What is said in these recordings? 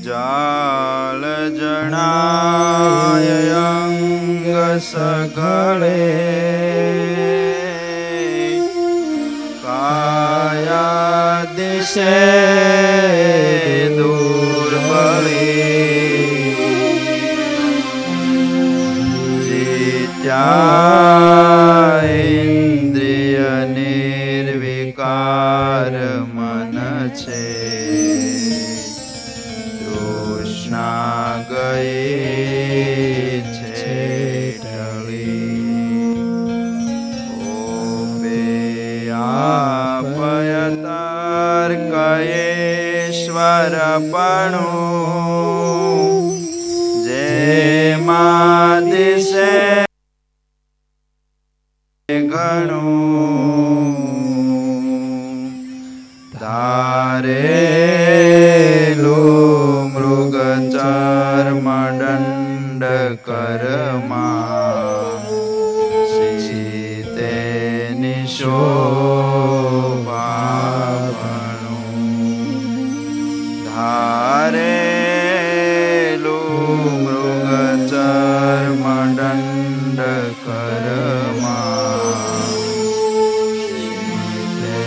જાલ જણાય અંગ સગળે કાયા દિશે દુર્બળી જીત્યા ઇન્દ્રિય નિર્વિકાર મન છે ગઈ છે ટળી ઓબે આપયતાર કયેશ્વર પણું જે દિશે ઘણું ધારેલું મૃગ ચર્મદંડ કરમાં સીતે નિશોભાવણું ધારેલું મૃગ ચર્મદંડ કરમાં સીતે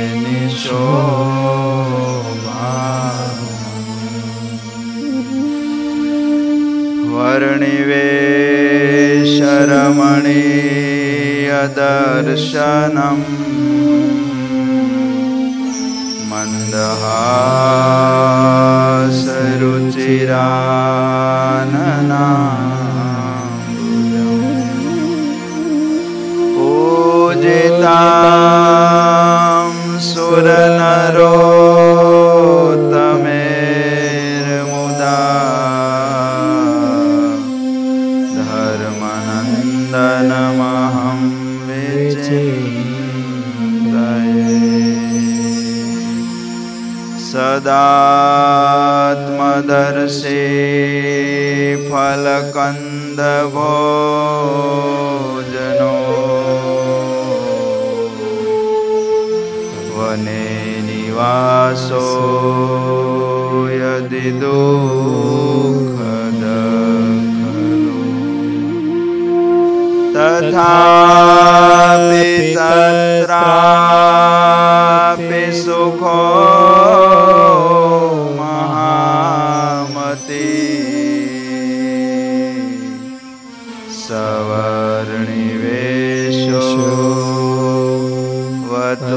વર્ણિવેશરમણીય દર્શનમ મંદહાસરુચિરાનનામૃતમ પૂજિતાં સુરનરોત્તમેર્મુદા ધર્મનંદનમહં વિચિંતયે સદાત્મદર્શી ફલકંદભોજનો વને નિવાસો યદિ દુઃખદ તથાપિ તત્રાપિ સુખો સવર્ણિવેશો વતુ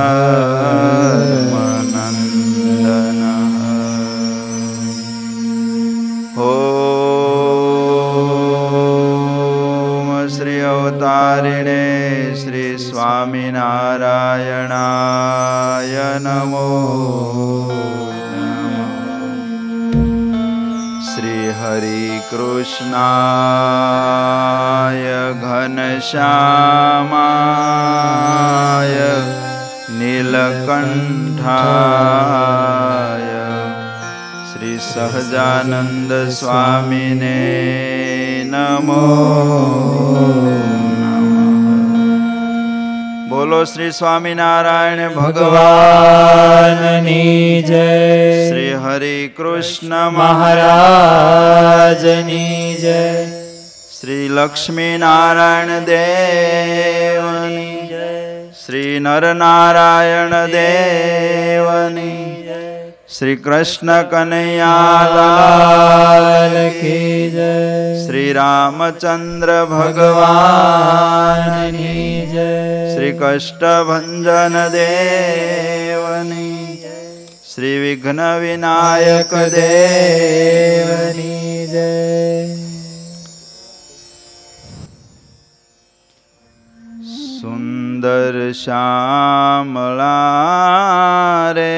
ધર્મનંદન ઓમ શ્રી અવતારિણે શ્રી સ્વામિનારાયણાય નમો હરિ કૃષ્ણાય ઘનશ્યામાય નીલકંઠાય શ્રી સહજાનંદ સ્વામીને નમો બોલો શ્રી સ્વામિનારાયણ ભગવાનની જય. શ્રી હરિ કૃષ્ણ મહારાજની જય. શ્રી લક્ષ્મી નારાયણ દેવની જય. શ્રી નરનારાયણ દેવની જય. શ્રી કૃષ્ણ કનૈયાલાલ કી જય. શ્રી રામચંદ્ર ભગવાનની જય. શ્રી કષ્ટભંજન દેવની જય. શ્રી વિઘ્ન વિનાયક દેવની જય. સુંદર શ્યામળા રે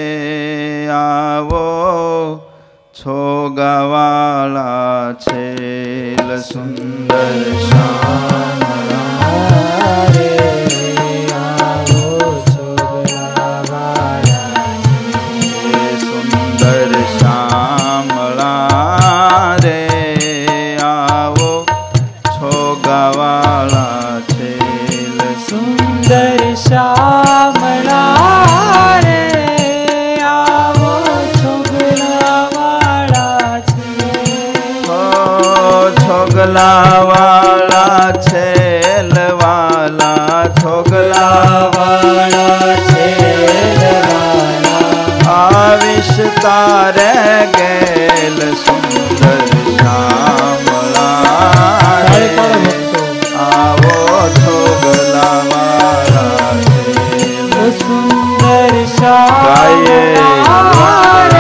આવો છો ગવાળા છેલ. સુંદર શ્યામળા રે આવો છો ગવાળા છે. સુંદર શ્યામળા રે આવો છો ગવાળા છેલ. સુંદર શ્યામળા રે આવો છો ગવાળા છોગલાવાળા છેલવાલા છોગલાવાળા છેલવાલા આવિશ તારે ગેલ સુંદર શ્યામળા આવો છોગલાવાળા સુંદર શ્યામળા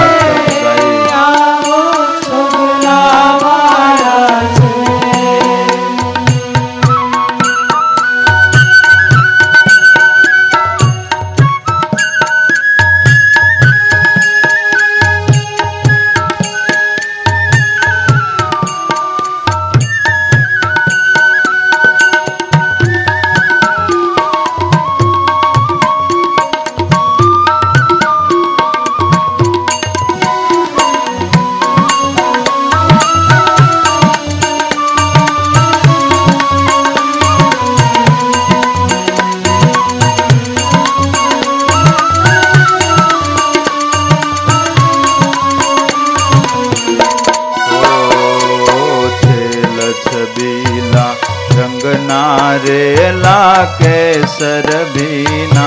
रेला केसर भीना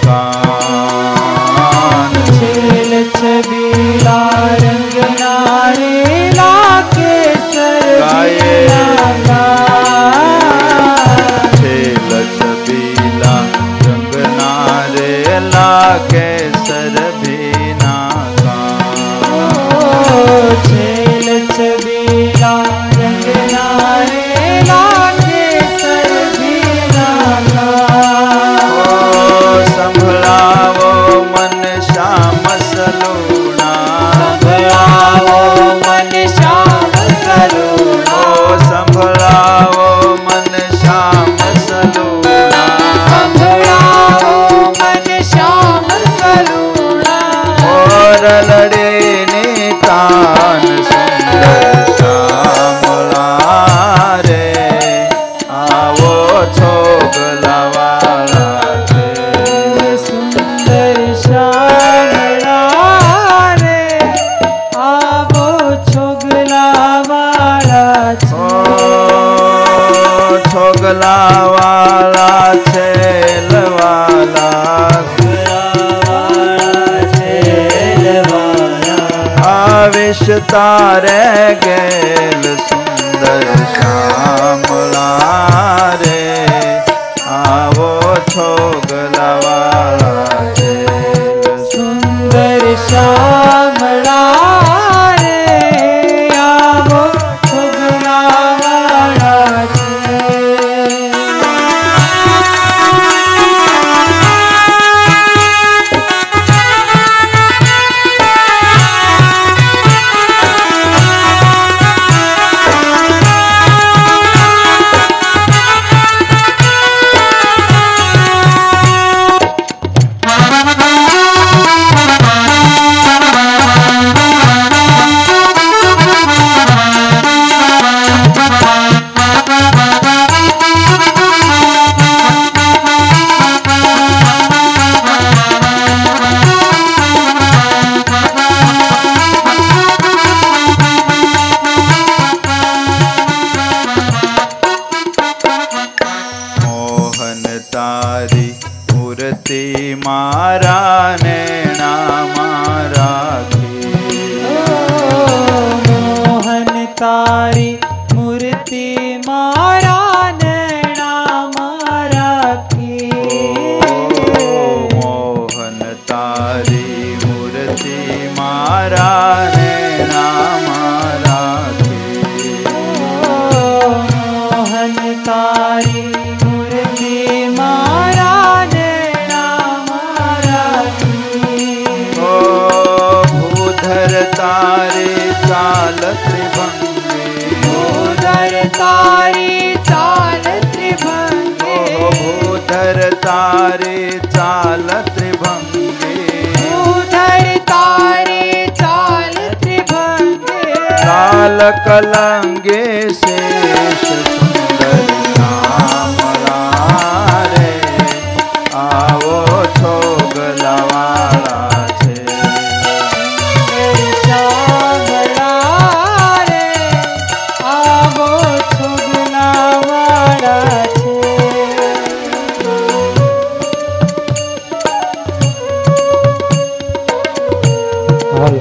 कान छेल छबीला रंग नारेला केसर भीना कान छेल छबीला रंग नारेला केसर भीना कान छेल छबीला रंग नारेला संभलावो मन श्याम सलूणा संभलावो मन श्याम सलूणा संभलावो मन श्याम सलूणा संभलावो मन श्याम सलूणा और लड़े नितान सुंदर श्यामला रे आवो छोगलावाला છોગલાવાળા છેલવાલા આવિશ તારે ગેલ સુંદર શ્યામળા રે આવો છોગલાવાળા સુંદર શ્યામળા રે આવો છોગલાવાળા मारा नैना मारा मोहन तारी मूर्ति मारा नैना मारा मोहन तारी मूर्ति मारा नैना मारा मोहन तारी मूर्ति मारा भूधर तारे चाल त्रिभंगे भूधर तारे चाल त्रिभंगे भूधर तारे चाल त्रिभंगे भूधर तारे चाल त्रिभंगे लाल कलंगे शेष सुंदर श्यामला रे आवो छोगलावाला श्यामला रे आवो હાલો.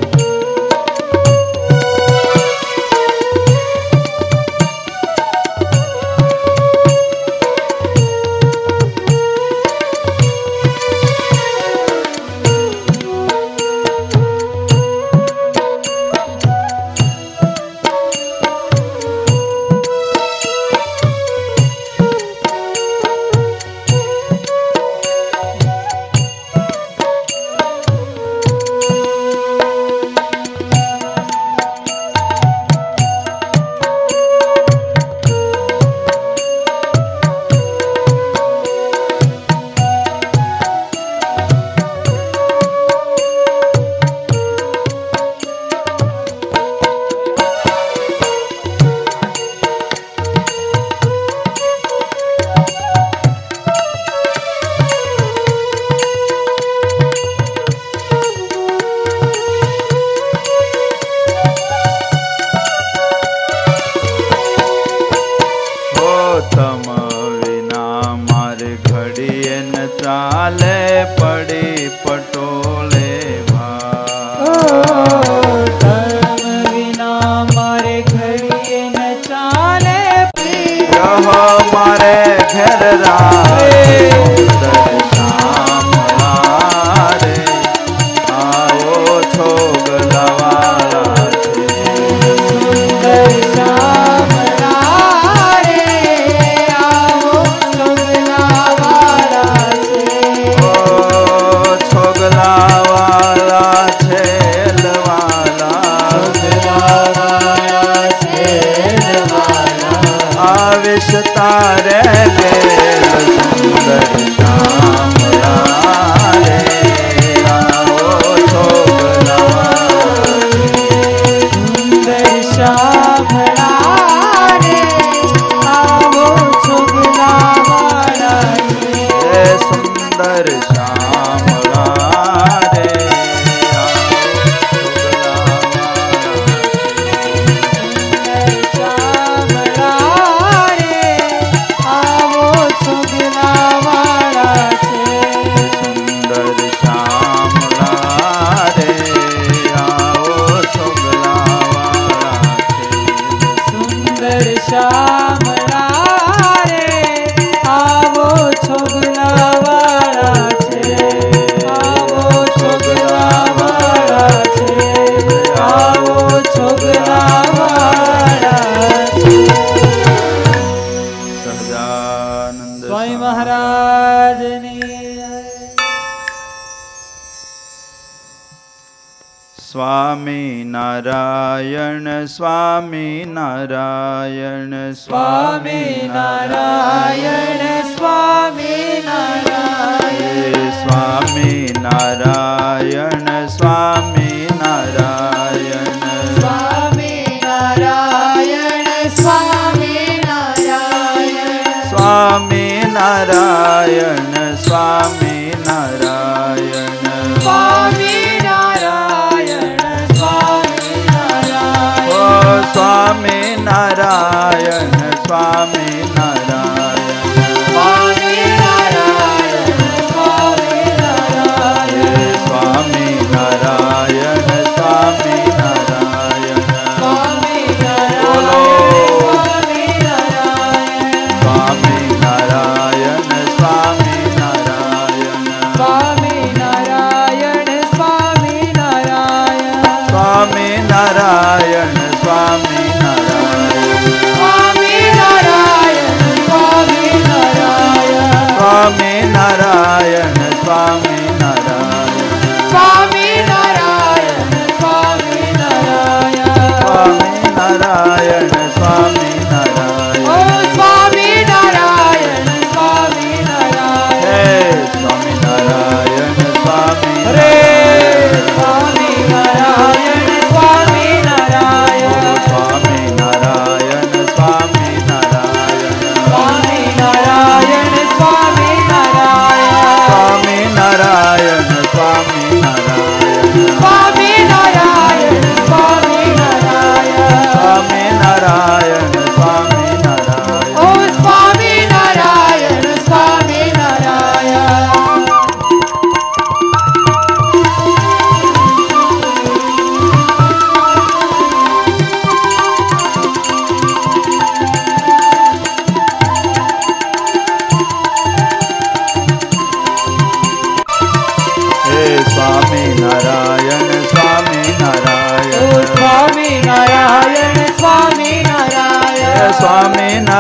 સ્વામિનારાયણ સ્વામિનારાયણ સ્વામિનારાયણ સ્વામિનારાયણ સ્વામિનારાયણ સ્વામિનારાયણ સ્વામિનારાયણ સ્વામિનારાયણ સ્વામિનારાયણ સ્વામિનારાયણ સ્વામિનારાયણ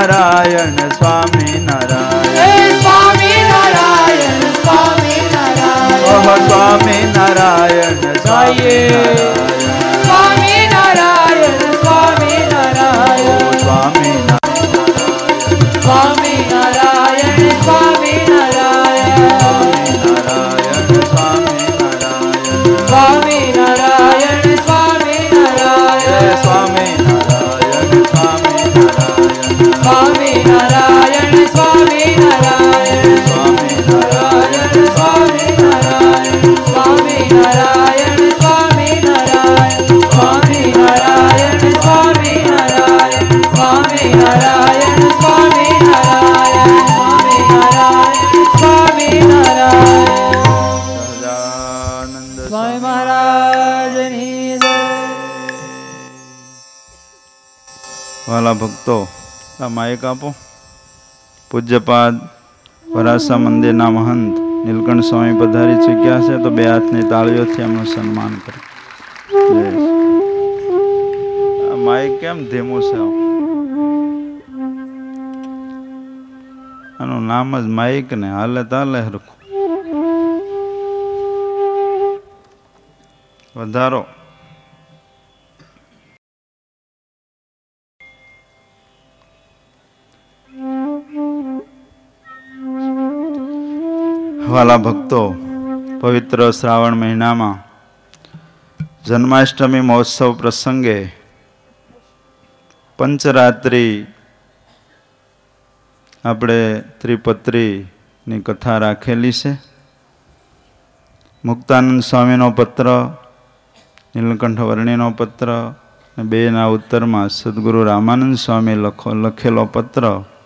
નારાયણ સ્વામી નારાયણ હે સ્વામી નારાયણ સ્વામી નારાયણ ઓહ સ્વામી નારાયણ સ્વામી નારાયણ સ્વામી નારાયણ સ્વામી નારાયણ સ્વામી સ્વામી નારાયણ સ્વામી નારાયણ સ્વામી નારાયણ સ્વામી નારાયણ સ્વામી નારાયણ સ્વામી નારાયણ સ્વામી નારાયણ સ્વામી નારાયણ સ્વામી નારાયણ સ્વામી નારાયણ સ્વામી નારાયણ સ્વામી નારાયણ સ્વામી નારાયણ સ્વામી નારાયણ સ્વામી નારાયણ સ્વામી નારાયણ સ્વામી નારાયણ સ્વામી નારાયણ સહજાનંદ સ્વામી મહારાજની જય. વાલા ભક્તો, આ માઇક આપો. પૂજ્યપાદ વરાસા મંદિરના મહંત નીલકંઠ સ્વામી પધારી ચૂક્યા છે, તો બે હાથની તાળીઓથી એમનું સન્માન કરો. આ માઇક કેમ ધીમું છે? આનું નામ જ માઇક ને, હાલે તાલે હરખું. વધારો. વાલા ભક્તો, પવિત્ર શ્રાવણ મહિનામાં જન્માષ્ટમી મહોત્સવ પ્રસંગે પંચરાત્રિ આપણે ત્રિપત્રીની કથા રાખેલી છે. મુક્તાનંદ સ્વામીનો પત્ર, નીલકંઠ વર્ણીનો પત્ર અને બેના ઉત્તરમાં સદગુરુ રામાનંદ સ્વામી લખેલો પત્ર,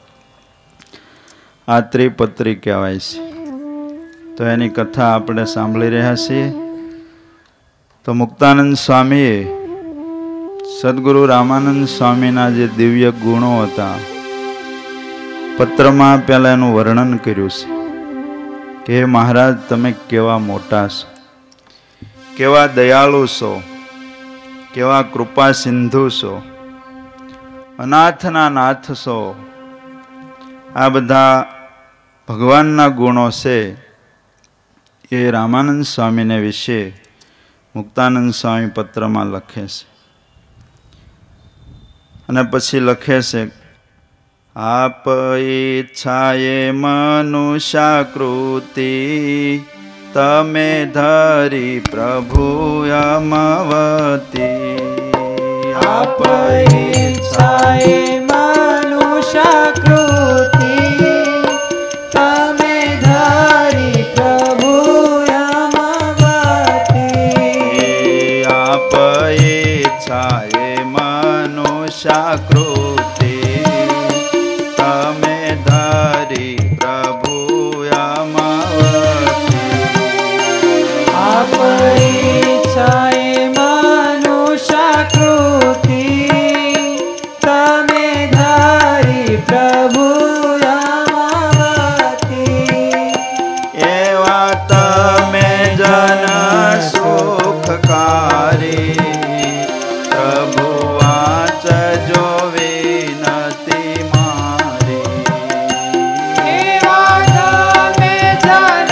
આ ત્રિપત્રી કહેવાય છે. તો એની કથા આપણે સાંભળી રહ્યા છીએ. તો મુક્તાનંદ સ્વામીએ સદગુરુ રામાનંદ સ્વામીના જે દિવ્ય ગુણો હતા, પત્રમાં પહેલા એનું વર્ણન કર્યું છે કે મહારાજ, તમે કેવા મોટા છો, કેવા દયાળુ છો, કેવા કૃપા સિંધુ છો, અનાથના નાથ છો. આ બધા ભગવાનના ગુણો છે. એ રામાનંદ સ્વામીને વિશે મુક્તાનંદ સ્વામી પત્રમાં લખે છે. અને પછી લખે છે, આપ ઈચ્છાએ મનુષ્યાકૃતિ તમે ધરી પ્રભુ અમવતી. આપ ઈચ્છાએ મનુષ્યાકૃતિ તમે ધરી પ્રભુ અમવતી. આપ ઈચ્છાએ મનુષ્યાકૃતિ તમે ધરી પ્રભુ અમવતી. આપ ઈચ્છાએ મનુષ્યાકૃતિ તમે ધરી પ્રભુ અમવતી. એવા તમે જન સુખકારી પ્રભુ વાંચજો વિનતી મારી. એવા તમે જન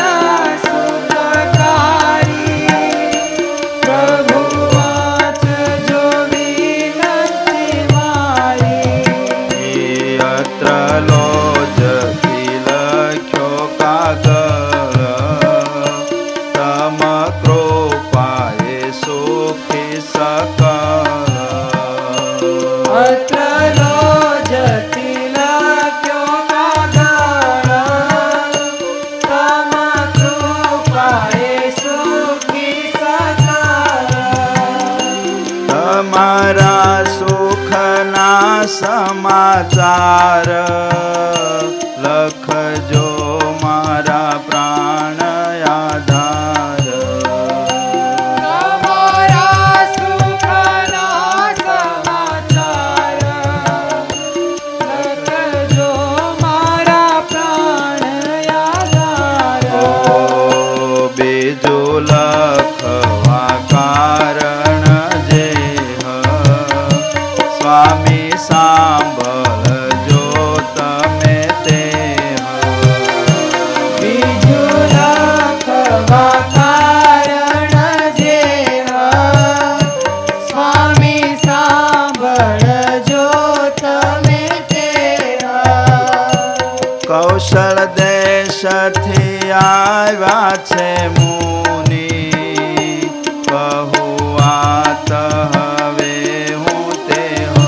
સુખકારી પ્રભુ વાંચજો વિનતી મારી. અત્ર લોજથી લખ્યો કાગળ તમ કૃપાએ સુખી સકળ. અત્ર લોજથી લખ્યો કાગળ તમ કૃપાએ સુખી સકળ. તમારા સુખના સમાચાર લખજો મારા પ્રાણ આધાર. તમારા સુખના સમાચાર લખજો મારા પ્રાણ આધાર. બીજું લખવા કારણ જે સ્વામી સાંભળજો દેશથી આવ્યા છે મુનિ, કહું વાત હવે હું તે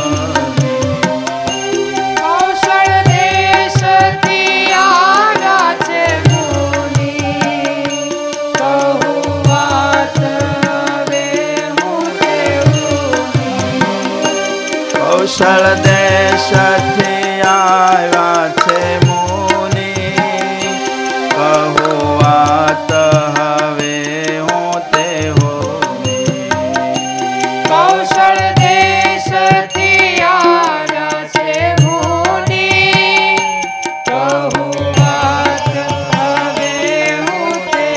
કૌશળ દેશથી આવ્યા છે મુનિ, કહું વાત હવે હું તે કૌશળ દેશથી આવ્યા છે મુનિ, કહું વાત હવે હું તે કૌશળ દેશથી આવ્યા છે મુનિ, કહું વાત હવે હું તે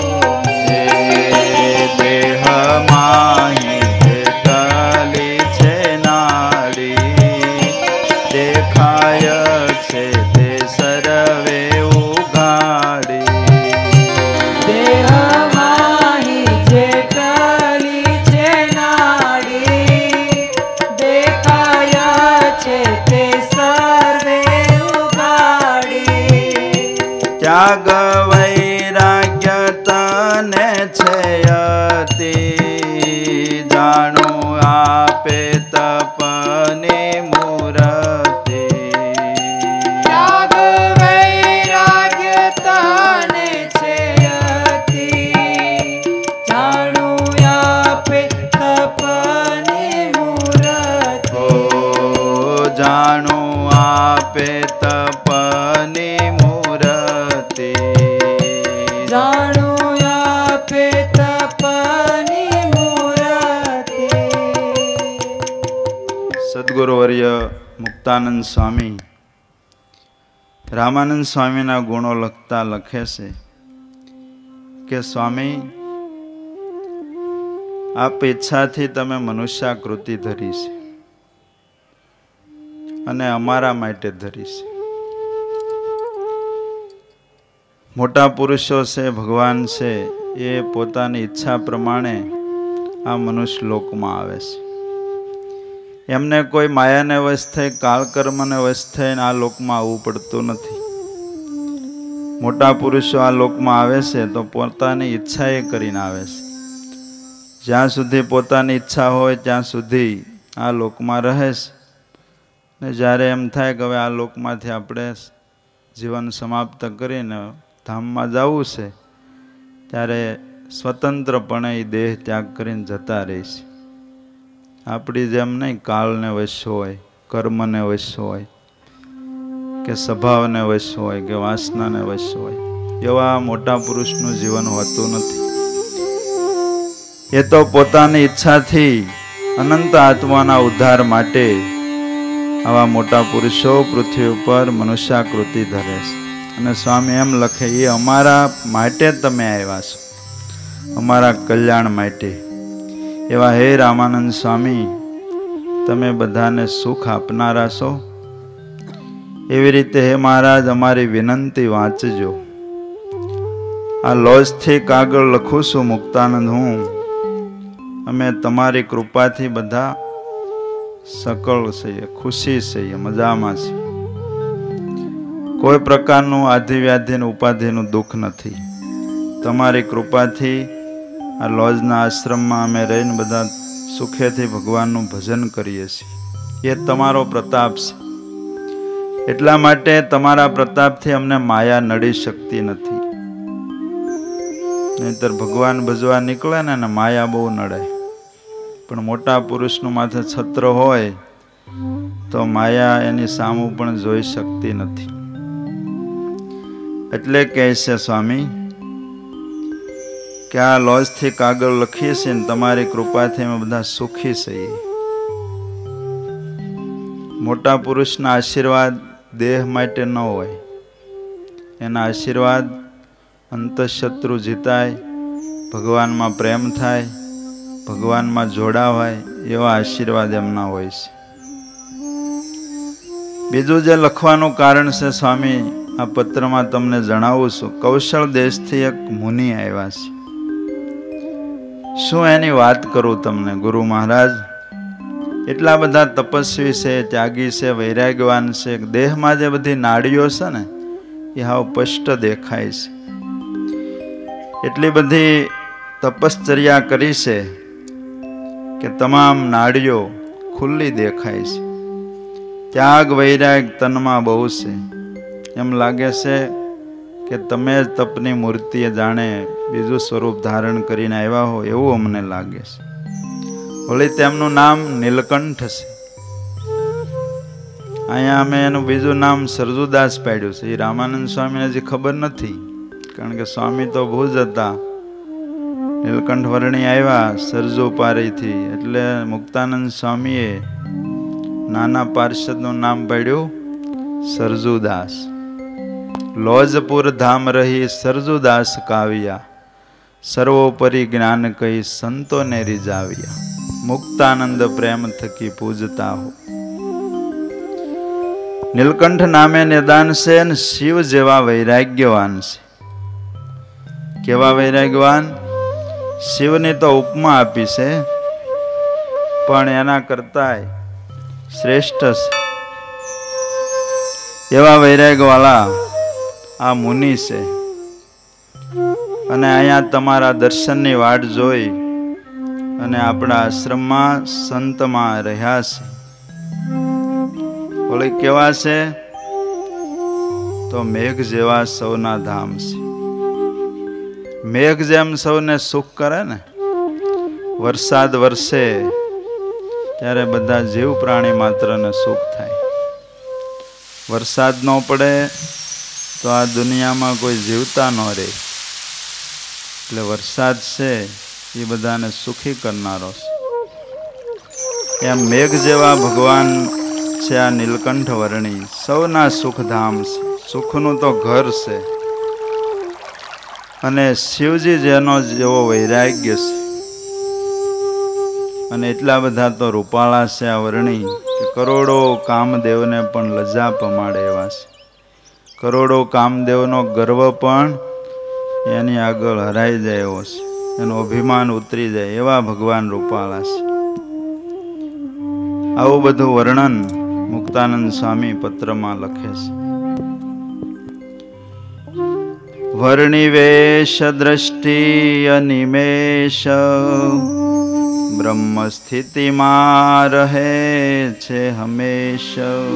દેહ માહી તલી છે નાડી, દેખાય છે તે સર્વે ઉઘાડી. દેહમાહી જેટલી છે નાડી, દેખાય છે તે સર્વે ઉઘાડી. ત્યાગ વૈરાગ્ય તને છે અતિ, જાણું આપે તપની મૂર્તિ. ત્યાગ વૈરાગ્ય તને છે અતિ, જાણું આપે તપની મૂર્તિ. ઓ જાણું આપે તપની મૂર્તિ. જાણું આપે તપની મૂર્તિ. સદગુરુવર્ય મુક્તાનંદ સ્વામી રામાનંદ સ્વામીના ગુણો લખતા લખે છે કે સ્વામી, આપ ઈચ્છાથી તમે મનુષ્યાકૃતિ ધરી છે અને અમારા માટે ધરી છે. મોટા પુરુષો છે, ભગવાન છે, એ પોતાની ઈચ્છા પ્રમાણે આ મનુષ્ય લોકમાં આવે છે. એમને કોઈ માયાને વશ થઈ, કાળકર્મને વશ થઈને આ લોકમાં આવવું પડતું નથી. મોટા પુરુષો આ લોકમાં આવે છે તો પોતાની ઈચ્છા એ કરીને આવે છે. જ્યાં સુધી પોતાની ઈચ્છા હોય ત્યાં સુધી આ લોકમાં રહે છે. ને જ્યારે એમ થાય કે હવે આ લોકમાંથી આપણે જીવન સમાપ્ત કરીને ધામમાં જવું છે, ત્યારે સ્વતંત્રપણે એ દેહ ત્યાગ કરીને જતા રહે છે. આપણી જેમ નહીં કાળને વશ હોય, કર્મને વશ હોય, કે સ્વભાવને વશ હોય, કે વાસનાને વશ હોય. એવા મોટા પુરુષનું જીવન હોતું નથી. એ તો પોતાની ઈચ્છાથી અનંત આત્માના ઉદ્ધાર માટે આવા મોટા પુરુષો પૃથ્વી ઉપર મનુષ્યાકૃતિ ધરે છે. અને સ્વામી એમ લખે, એ અમારા માટે તમે આવ્યા છો, અમારા કલ્યાણ માટે. એવા હે રામાનંદ સ્વામી, તમે બધાને સુખ આપનારા છો. એવી રીતે હે મહારાજ, અમારી વિનંતી વાંચજો. આ લોજથી કાગળ લખું છું મુક્તાનંદ હું. અમે તમારી કૃપાથી બધા સકળ છીએ, ખુશી છીએ, મજામાં છીએ. કોઈ પ્રકારનું આધિવ્યાધિનું ઉપાધિનું દુઃખ નથી. તમારી કૃપાથી આ લોજના આશ્રમમાં અમે રહીને બધા સુખેથી ભગવાનનું ભજન કરીએ છીએ. એ તમારો પ્રતાપ છે. એટલા માટે તમારા પ્રતાપથી અમને માયા નડી શકતી નથી. નહીતર ભગવાન ભજવા નીકળે ને માયા બહુ નડે. પણ મોટા પુરુષનું માથે છત્ર હોય તો માયા એની સામું પણ જોઈ શકતી નથી. એટલે કહે છે સ્વામી કે આ લોજથી કાગળ લખીએ છીએ ને તમારી કૃપાથી અમે બધા સુખી છીએ. મોટા પુરુષના આશીર્વાદ દેહ માટે ન હોય. એના આશીર્વાદ અંતઃશત્રુ જીતાય, ભગવાનમાં પ્રેમ થાય, ભગવાનમાં જોડાવાય, એવા આશીર્વાદ એમના હોય છે. બીજું જે લખવાનું કારણ છે સ્વામી, આ પત્રમાં તમને જણાવું છું. કૌશળ દેશથી એક મુનિ આવ્યા છે. શું એની વાત કરું તમને ગુરુ મહારાજ? એટલા બધા તપસ્વી છે, ત્યાગી છે, વૈરાગ્યવાન છે. દેહમાં જે બધી નાડીઓ છે ને, એ હાવ સ્પષ્ટ દેખાય છે. એટલી બધી તપશ્ચર્યા કરી છે કે તમામ નાડીઓ ખુલ્લી દેખાય છે. ત્યાગ વૈરાગ તનમાં બહુ છે. એમ લાગે છે કે તમે જ તપની મૂર્તિએ જાણે બીજું સ્વરૂપ ધારણ કરીને આવ્યા હો એવું અમને લાગે છે. વળી તેમનું નામ નીલકંઠ છે. અહીંયા અમે એનું બીજું નામ સરજુદાસ પાડ્યું છે. એ રામાનંદ સ્વામીને હજી ખબર નથી, કારણ કે સ્વામી તો ભુજ હતા. નીલકંઠ વર્ણી આવ્યા સરજુ પારીથી, એટલે મુક્તાનંદ સ્વામીએ નાના પાર્ષદનું નામ પાડ્યું સરજુદાસ. લોજપુર ધામ રહી સરજુદાસ કાવ્યા, સર્વોપરી જ્ઞાન કહી સંતોને રીઝાવ્યા, મુક્તાનંદ પ્રેમ થકી પૂજતા હો. નીલકંઠ નામે નિદાન છે અને શિવ જેવા વૈરાગ્યવાન છે. કેવા વૈરાગ્યવાન? શિવની તો ઉપમા આપી છે, પણ એના કરતા શ્રેષ્ઠ છે. એવા વૈરાગ્યવાળા આ મુનિ છે. અને અહીંયા તમારા દર્શનની વાટ જોઈ અને આપણા આશ્રમમાં સંતમાં રહ્યા છે. ઓલી કેવા છે? તો મેઘ જેવા સૌના ધામ છે. મેઘ જેમ સૌને સુખ કરે ને, વરસાદ વરસે ત્યારે બધા જીવ પ્રાણી માત્રને સુખ થાય. વરસાદ ન પડે તો આ દુનિયામાં કોઈ જીવતા ન રહે. એટલે વરસાદ છે એ બધાને સુખી કરનારો છે. એમ મેઘ જેવા ભગવાન છે આ નીલકંઠ વર્ણી. સૌના સુખધામ છે, સુખનું તો ઘર છે. અને શિવજી જેનો જેવો વૈરાગ્ય છે, અને એટલા બધા તો રૂપાળા છે આ વર્ણી કે કરોડો કામદેવને પણ લજા પમાડે એવા છે. કરોડો કામદેવનો ગર્વ પણ એની આગળ હરાઈ જાય એવો છે. એનું અભિમાન ઉતરી જાય એવા ભગવાન રૂપાળા છે. આવું બધું વર્ણન મુક્તાનંદ સ્વામી પત્રમાં લખે છે. વર્ણિવેશ દ્રષ્ટિ અનિમેષ બ્રહ્મ સ્થિતિમાં રહે છે હંમેશ.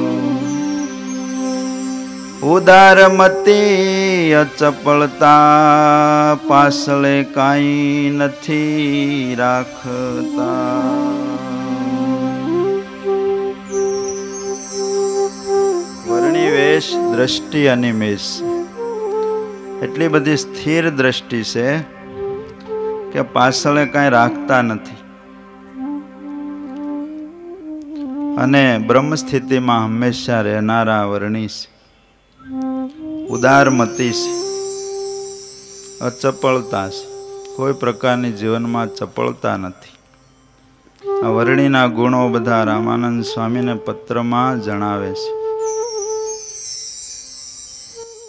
ઉદારમતી અચપળતા પાછળે કાંઈ નથી રાખતા. વર્ણિવેશ દ્રષ્ટિ અનિમેષ, એટલી બધી સ્થિર દ્રષ્ટિ છે કે પાછળે કાંઈ રાખતા નથી. અને બ્રહ્મ સ્થિતિમાં હંમેશા રહેનારા વર્ણી છે. ઉદારમતી છે, અચપળતા છે, કોઈ પ્રકારની જીવનમાં ચપળતા નથી. આ વર્ણીના ગુણો બધા રામાનંદ સ્વામીને પત્રમાં જણાવે છે.